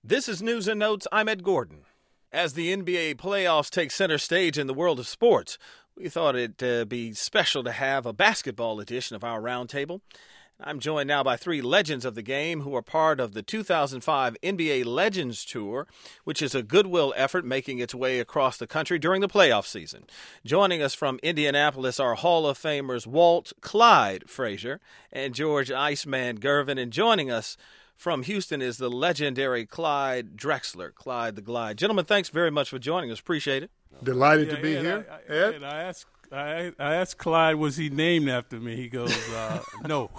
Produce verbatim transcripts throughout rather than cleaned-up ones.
This is News and Notes. I'm Ed Gordon. As the N B A playoffs take center stage in the world of sports, we thought it'd uh, be special to have a basketball edition of our roundtable. I'm joined now by three legends of the game who are part of the two thousand five N B A Legends Tour, which is a goodwill effort making its way across the country during the playoff season. Joining us from Indianapolis are Hall of Famers Walt Clyde Frazier and George Iceman Gervin. And joining us from Houston is the legendary Clyde Drexler, Clyde the Glide. Gentlemen, thanks very much for joining us. Appreciate it. Delighted yeah, to be Ed, here. I, I, Ed? Ed, I asked I, I asked Clyde, was he named after me? He goes, uh, no.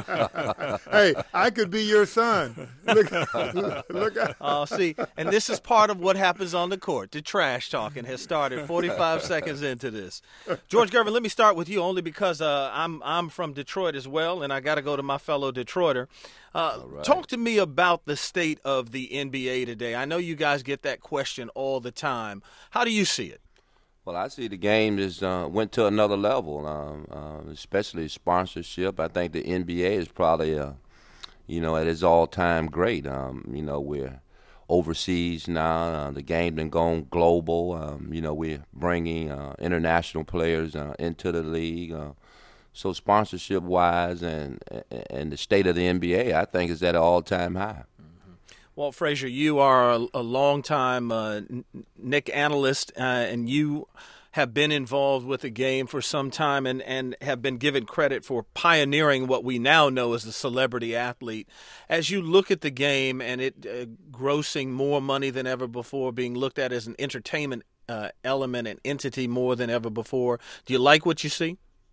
Hey, I could be your son. Look, look. Oh, uh, see, and this is part of what happens on the court. The trash talking has started forty-five seconds into this. George Gervin, let me start with you only because uh, I'm I'm from Detroit as well, and I got to go to my fellow Detroiter. Uh, right. Talk to me about the state of the N B A today. I know you guys get that question all the time. How do you see it? Well, I see the game is uh, went to another level, um, uh, especially sponsorship. I think the N B A is probably, uh, you know, at its all-time great. Um, you know, we're overseas now. Uh, the game been gone global. Um, you know, we're bringing uh, international players uh, into the league. Uh, so sponsorship-wise and and the state of the N B A, I think, is at an all-time high. Walt Frazier, you are a, a longtime uh, Knick analyst, uh, and you have been involved with the game for some time and, and have been given credit for pioneering what we now know as the celebrity athlete. As you look at the game and it uh, grossing more money than ever before, being looked at as an entertainment uh, element and entity more than ever before, do you like what you see?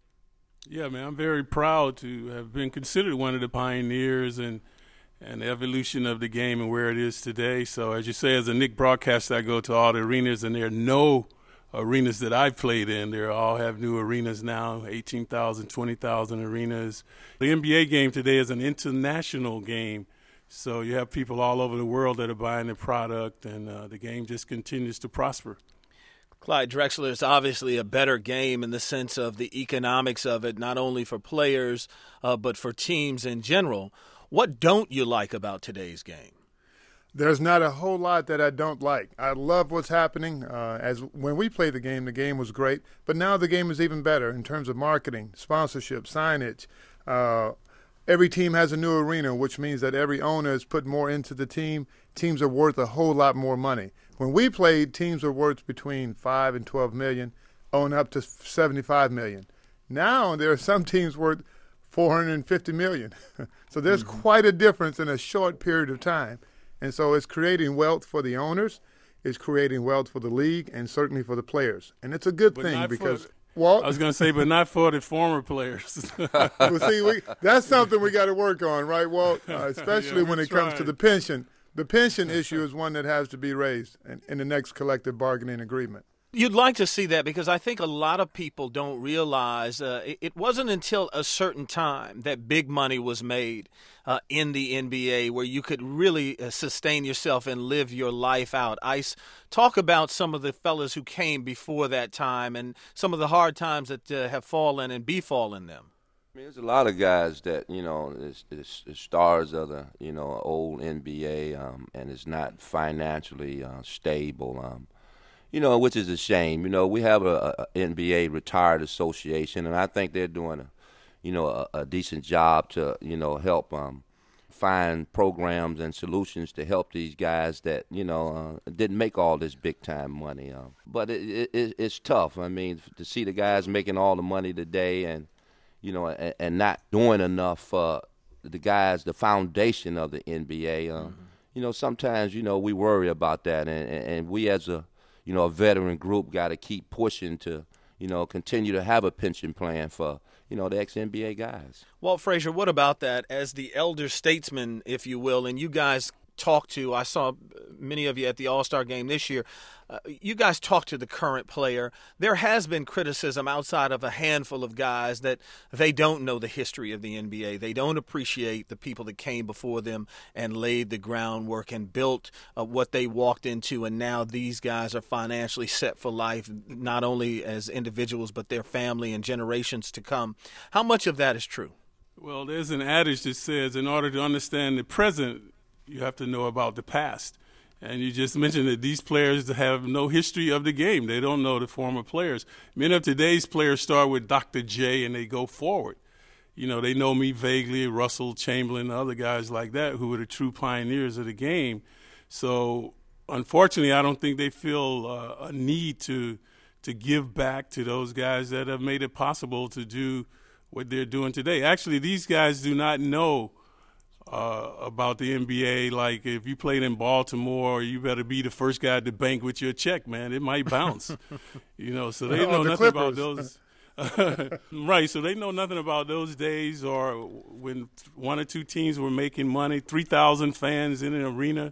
Yeah, man, I'm very proud to have been considered one of the pioneers and and the evolution of the game and where it is today. So as you say, as a Knick broadcaster, I go to all the arenas, and there are no arenas that I've played in. They all have new arenas now, eighteen thousand, twenty thousand arenas. The N B A game today is an international game, so you have people all over the world that are buying the product, and uh, the game just continues to prosper. Clyde Drexler is obviously a better game in the sense of the economics of it, not only for players uh, but for teams in general. What don't you like about today's game? There's not a whole lot that I don't like. I love what's happening. Uh, as when we played the game, the game was great, but now the game is even better in terms of marketing, sponsorship, signage. Uh, every team has a new arena, which means that every owner has put more into the team. Teams are worth a whole lot more money. When we played, teams were worth between five and twelve million, own up to seventy-five million. Now there are some teams worth four hundred fifty million. So there's mm-hmm. quite a difference in a short period of time. And so it's creating wealth for the owners, it's creating wealth for the league, and certainly for the players. And it's a good but thing because for, Walt, I was going to say, but not for the former players. Well, see, we, that's something we got to work on, right, Walt? Uh, especially yeah, when it trying. comes to the pension. The pension issue is one that has to be raised in, in the next collective bargaining agreement. You'd like to see that because I think a lot of people don't realize uh, it, it wasn't until a certain time that big money was made uh, in the N B A where you could really uh, sustain yourself and live your life out. Ice, talk about some of the fellas who came before that time and some of the hard times that uh, have fallen and befallen them. I mean, there's a lot of guys that, you know, is, is, is stars of the, you know, old N B A um, and is not financially uh, stable. Um, You know, which is a shame. You know, we have a, a N B A retired association, and I think they're doing a, you know, a, a decent job to, you know, help um, find programs and solutions to help these guys that, you know, uh, didn't make all this big time money. Uh, but it, it, it's tough. I mean, to see the guys making all the money today, and you know, and, and not doing enough for the guys, the foundation of the N B A. Uh, mm-hmm. You know, sometimes you know we worry about that, and, and, and we as a you know, a veteran group got to keep pushing to, you know, continue to have a pension plan for, you know, the ex-N B A guys. Walt Frazier, what about that as the elder statesman, if you will, and you guys talk to, I saw many of you at the All-Star game this year, uh, you guys talk to the current player. There has been criticism outside of a handful of guys that they don't know the history of the N B A. They don't appreciate the people that came before them and laid the groundwork and built uh, what they walked into, and now these guys are financially set for life, not only as individuals but their family and generations to come. How much of that is true? Well, there's an adage that says in order to understand the present, you have to know about the past. And you just mentioned that these players have no history of the game. They don't know the former players. Many of today's players start with Doctor J and they go forward. You know, they know me vaguely, Russell, Chamberlain, other guys like that who were the true pioneers of the game. So, unfortunately, I don't think they feel uh, a need to to give back to those guys that have made it possible to do what they're doing today. Actually, these guys do not know Uh, about the N B A. Like, if you played in Baltimore, you better be the first guy to bank with your check, man. It might bounce. You know, so they know the nothing Clippers. about those. Right, so they know nothing about those days, or when one or two teams were making money, three thousand fans in an arena.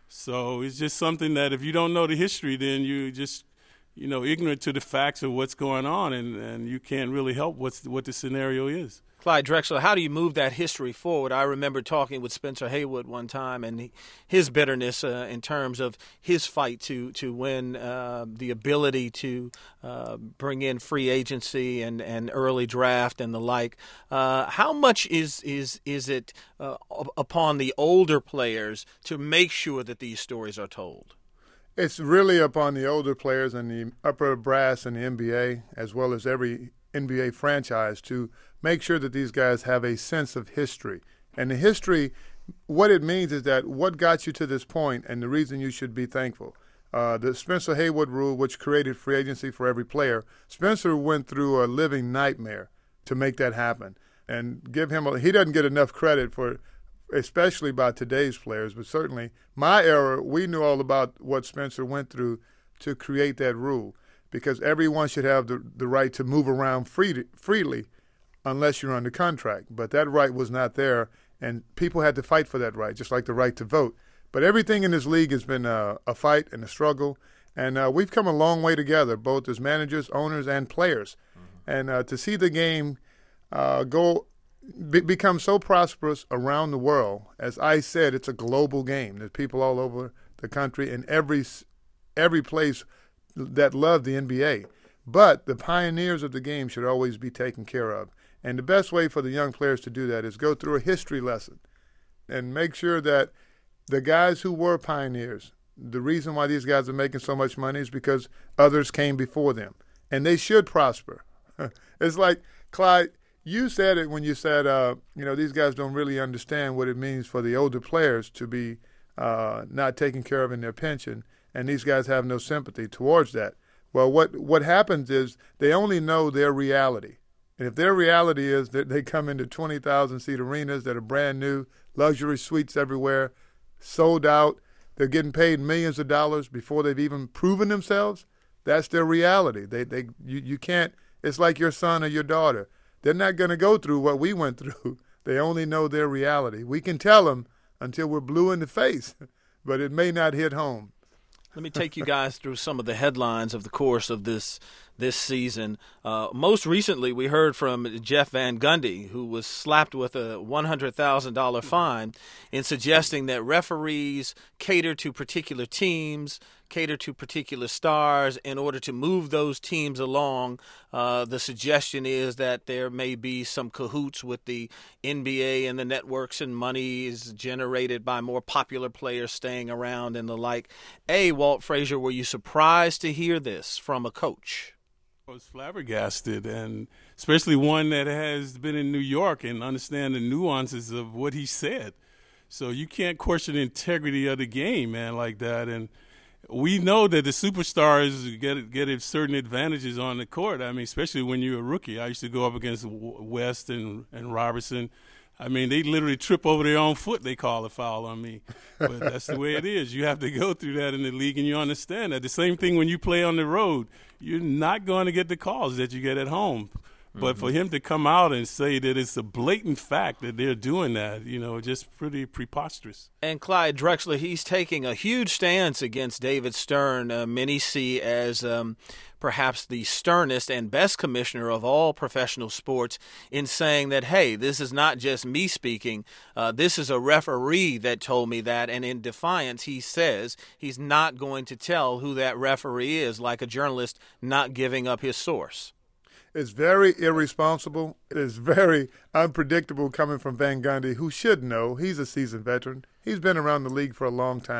So it's just something that if you don't know the history, then you just, you know, ignorant to the facts of what's going on, and, and you can't really help what's, what the scenario is. Clyde Drexler, how do you move that history forward? I remember talking with Spencer Haywood one time, and he, his bitterness uh, in terms of his fight to to win uh, the ability to uh, bring in free agency and, and early draft and the like. Uh, how much is is is it uh, upon the older players to make sure that these stories are told? It's really upon the older players and the upper brass in the N B A, as well as every N B A franchise, to make sure that these guys have a sense of history. And the history, what it means is that what got you to this point and the reason you should be thankful. Uh, the Spencer Haywood rule, which created free agency for every player, Spencer went through a living nightmare to make that happen. And give him a, he doesn't get enough credit for, especially by today's players, but certainly my era, we knew all about what Spencer went through to create that rule, because everyone should have the, the right to move around free, freely unless you're under contract. But that right was not there, and people had to fight for that right, just like the right to vote. But everything in this league has been a, a fight and a struggle, and uh, we've come a long way together, both as managers, owners, and players. Mm-hmm. And uh, to see the game uh, go be, become so prosperous around the world, as I said, it's a global game. There's people all over the country in every every place that love the N B A. But the pioneers of the game should always be taken care of. And the best way for the young players to do that is go through a history lesson and make sure that the guys who were pioneers, the reason why these guys are making so much money is because others came before them. And they should prosper. It's like, Clyde, you said it when you said, uh, you know, these guys don't really understand what it means for the older players to be uh, not taken care of in their pension, and these guys have no sympathy towards that. Well, what, what happens is they only know their reality. And if their reality is that they come into twenty thousand seat arenas that are brand new, luxury suites everywhere, sold out, they're getting paid millions of dollars before they've even proven themselves, that's their reality. They, they, you, you can't, it's like your son or your daughter. They're not going to go through what we went through. They only know their reality. We can tell them until we're blue in the face, but it may not hit home. Let me take you guys through some of the headlines of the course of this this season. Uh, most recently, we heard from Jeff Van Gundy, who was slapped with a one hundred thousand dollars fine in suggesting that referees cater to particular teams, cater to particular stars in order to move those teams along. Uh, the suggestion is that there may be some cahoots with the N B A and the networks, and money is generated by more popular players staying around and the like. A, Walt Frazier, were you surprised to hear this from a coach? I was flabbergasted, and especially one that has been in New York and understand the nuances of what he said. So you can't question the integrity of the game, man, like that. And we know that the superstars get get certain advantages on the court. I mean, especially when you're a rookie. I used to go up against West and, and Robertson. I mean, they literally trip over their own foot. They call a foul on me. But that's the way it is. You have to go through that in the league, and you understand that. The same thing when you play on the road. You're not going to get the calls that you get at home. But mm-hmm. for him to come out and say that it's a blatant fact that they're doing that, you know, just pretty preposterous. And Clyde Drexler, he's taking a huge stance against David Stern, uh, many see as um, perhaps the sternest and best commissioner of all professional sports, in saying that, hey, this is not just me speaking. Uh, this is a referee that told me that. And in defiance, he says he's not going to tell who that referee is, like a journalist not giving up his source. It's very irresponsible. It is very unpredictable coming from Van Gundy, who should know. He's a seasoned veteran. He's been around the league for a long time.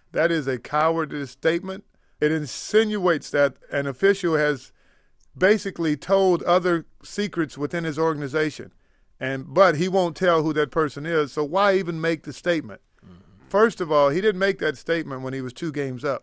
That is a cowardly statement. It insinuates that an official has basically told other secrets within his organization, and but he won't tell who that person is, so why even make the statement? Mm-hmm. First of all, he didn't make that statement when he was two games up.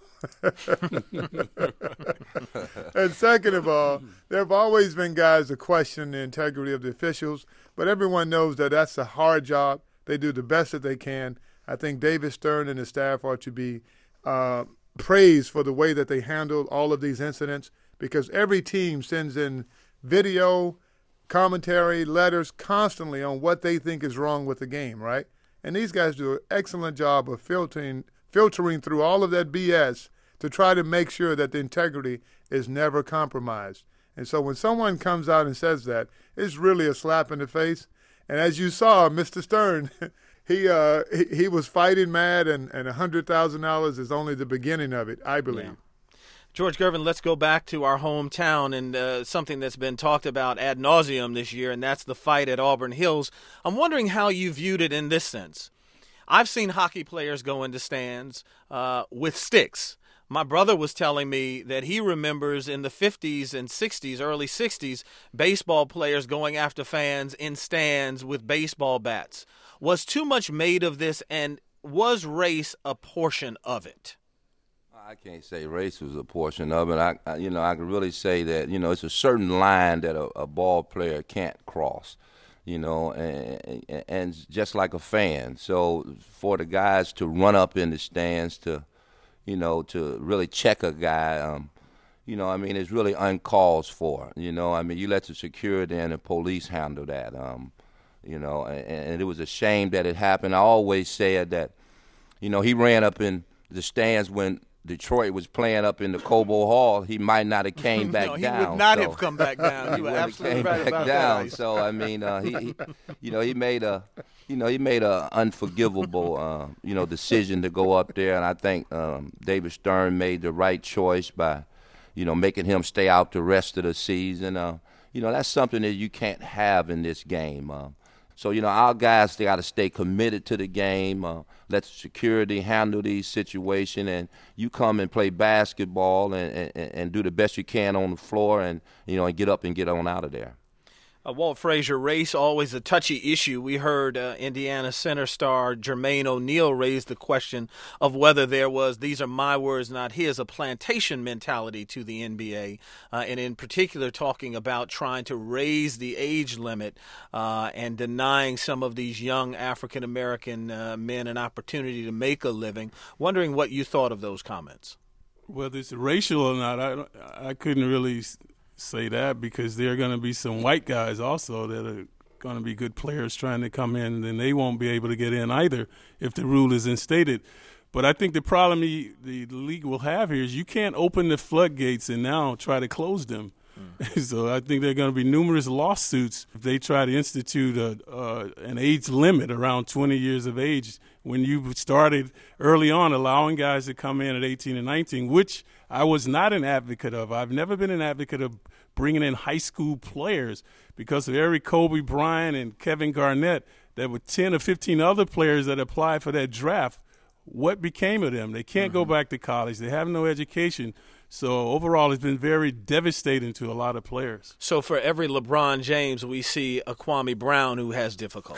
And second of all, there have always been guys that question the integrity of the officials, but everyone knows that that's a hard job. They do the best that they can. I think David Stern and his staff are to be uh, praised for the way that they handled all of these incidents, because every team sends in video, commentary, letters constantly on what they think is wrong with the game, right? And these guys do an excellent job of filtering filtering through all of that B S to try to make sure that the integrity is never compromised. And so when someone comes out and says that, it's really a slap in the face. And as you saw, Mister Stern, he uh, he, he was fighting mad, and, and one hundred thousand dollars is only the beginning of it, I believe. Yeah. George Gervin, let's go back to our hometown and uh, something that's been talked about ad nauseum this year, and that's the fight at Auburn Hills. I'm wondering how you viewed it in this sense. I've seen hockey players go into stands uh, with sticks. My brother was telling me that he remembers in the fifties and sixties, early sixties, baseball players going after fans in stands with baseball bats. Was too much made of this, and was race a portion of it? I can't say race was a portion of it. I, I, you know, I can really say that, you know, it's a certain line that a, a ball player can't cross, you know, and, and just like a fan. So for the guys to run up in the stands to, you know, to really check a guy, um, you know, I mean, it's really uncalled for. You know, I mean, you let the security and the police handle that, um, you know, and, and it was a shame that it happened. I always said that, you know, he ran up in the stands when Detroit was playing up in the Cobo Hall. He might not have came back no, he down. He would not so. have come back down. You were absolutely came right back about down. that. So I mean, uh, he, he, you know, he made a, you know, he made a unforgivable, uh, you know, decision to go up there, and I think um, David Stern made the right choice by, you know, making him stay out the rest of the season. Uh, you know, that's something that you can't have in this game. Uh, So, you know, our guys, they got to stay committed to the game, uh, let the security handle these situations, and you come and play basketball and, and, and do the best you can on the floor and, you know, and get up and get on out of there. Uh, Walt Frazier, race always a touchy issue. We heard uh, Indiana center star Jermaine O'Neal raise the question of whether there was, these are my words, not his, a plantation mentality to the N B A, uh, and in particular talking about trying to raise the age limit uh, and denying some of these young African-American uh, men an opportunity to make a living. Wondering what you thought of those comments. Whether it's racial or not, I, I couldn't really say that, because there are going to be some white guys also that are going to be good players trying to come in, and they won't be able to get in either if the rule is instated. But I think the problem the, the league will have here is you can't open the floodgates and now try to close them. Mm. So I think there are going to be numerous lawsuits if they try to institute a, uh, an age limit around twenty years of age when you started early on allowing guys to come in at eighteen and nineteen, which I was not an advocate of. I've never been an advocate of bringing in high school players because of Eric Kobe Bryant and Kevin Garnett. There were ten or fifteen other players that applied for that draft. What became of them? They can't mm-hmm. go back to college. They have no education. So overall, it's been very devastating to a lot of players. So for every LeBron James, we see a Kwame Brown who has difficulty.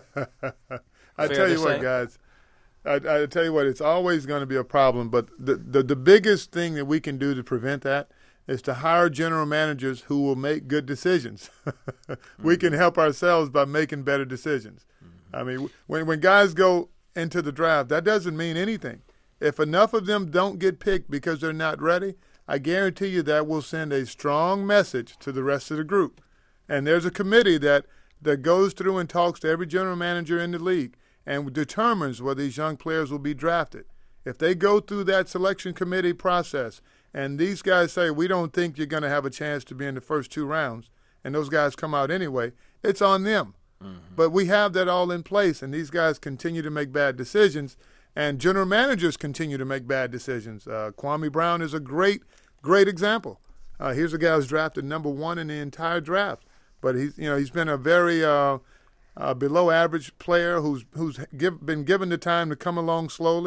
I tell you what, guys. I, I tell you what, it's always going to be a problem. But the, the the biggest thing that we can do to prevent that is to hire general managers who will make good decisions. mm-hmm. We can help ourselves by making better decisions. Mm-hmm. I mean, when when guys go into the draft, that doesn't mean anything. If enough of them don't get picked because they're not ready, I guarantee you that will send a strong message to the rest of the group. And there's a committee that, that goes through and talks to every general manager in the league and determines whether these young players will be drafted. If they go through that selection committee process and these guys say, we don't think you're going to have a chance to be in the first two rounds, and those guys come out anyway, it's on them. Mm-hmm. But we have that all in place, and these guys continue to make bad decisions. And general managers continue to make bad decisions. Uh, Kwame Brown is a great, great example. Uh, here's a guy who's drafted number one in the entire draft, but he's, you know, he's been a very uh, uh, below-average player who's who's give, been given the time to come along slowly.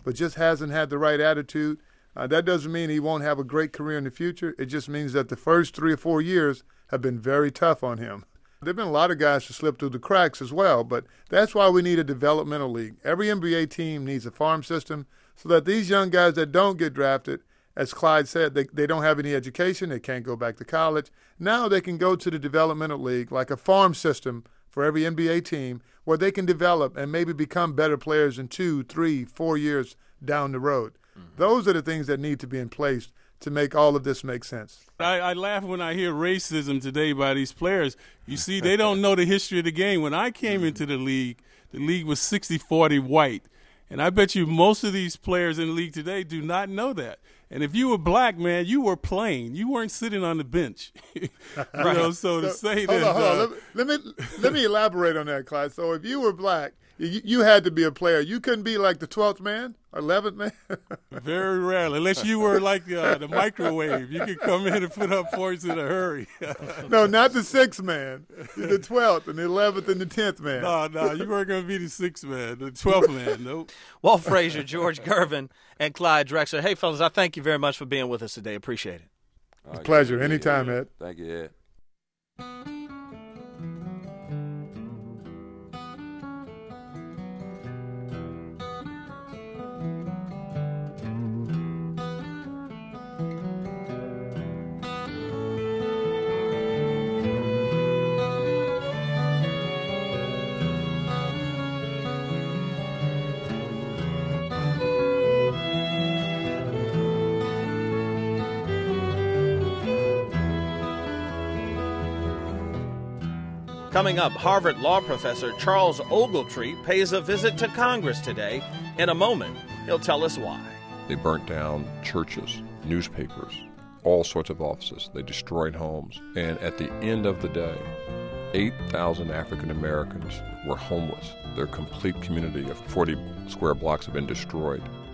but just hasn't had the right attitude. Uh, that doesn't mean he won't have a great career in the future. It just means that the first three or four years have been very tough on him. There have been a lot of guys who slipped through the cracks as well, but that's why we need a developmental league. Every N B A team needs a farm system so that these young guys that don't get drafted, as Clyde said, they, they don't have any education, they can't go back to college. Now they can go to the developmental league, like a farm system for every N B A team, where they can develop and maybe become better players in two, three, four years down the road. Mm-hmm. Those are the things that need to be in place to make all of this make sense. I, I laugh when I hear racism today by these players. You see, they don't know the history of the game. When I came into the league, the league was sixty forty white. And I bet you most of these players in the league today do not know that. And if you were black, man, you were playing. You weren't sitting on the bench. you right. know, so, so to say hold that. On, hold uh, on. Let, me, let me let me elaborate on that, Clyde. So if you were black, you, you had to be a player. You couldn't be like the twelfth man or eleventh man. Very rarely, unless you were like uh, the microwave. You could come in and put up points in a hurry. No, not the sixth man. The twelfth and the eleventh and the tenth man. No, no, you weren't going to be the sixth man, the twelfth man. Nope. Walt Frazier, George Gervin, and Clyde Drexler. Hey, fellas, I thank you very much for being with us today. Appreciate it. Right, pleasure. Anytime, Ed. Thank you, Ed. Coming up, Harvard law professor Charles Ogletree pays a visit to Congress today. In a moment, he'll tell us why. They burnt down churches, newspapers, all sorts of offices. They destroyed homes. And at the end of the day, eight thousand African Americans were homeless. Their complete community of forty square blocks have been destroyed.